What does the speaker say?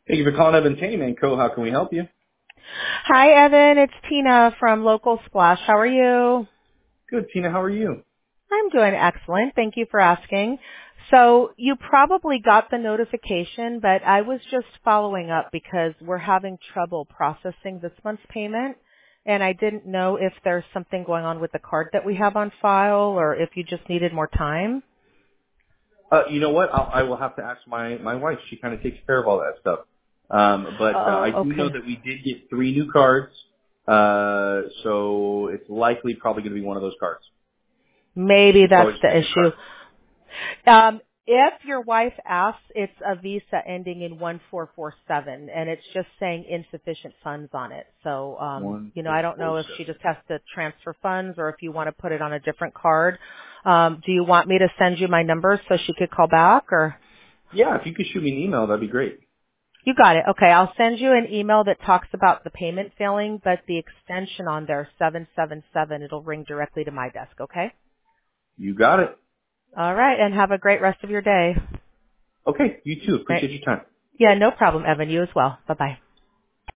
Thank you for calling Evan Tame & Co. How can we help you? Hi, Evan. It's Tina from Local Splash. How are you? Good, Tina. How are you? I'm doing excellent. Thank you for asking. So you probably got the notification, but I was just following up because we're having trouble processing this month's payment, and I didn't know if there's something going on with the card that we have on file or if you just needed more time. You know what? I will have to ask my wife. She kind of takes care of all that stuff. But I Oh, do know okay. that we did get 3 new cards, so it's likely probably going to be one of those cards. Maybe It's that's probably just the a new issue. card. If your wife asks, it's a Visa ending in 1447, and it's just saying insufficient funds on it. So, I don't know if 1447. she just has to transfer funds or if you want to put it on a different card. Do you want me to send you my number so she could call back, or? Yeah, if you could shoot me an email, that'd be great. You got it. Okay, I'll send you an email that talks about the payment failing, but the extension on there, 777, it'll ring directly to my desk, okay? You got it. All right, and have a great rest of your day. Okay, you too. Right. Appreciate your time. Yeah, no problem, Evan. You as well. Bye-bye.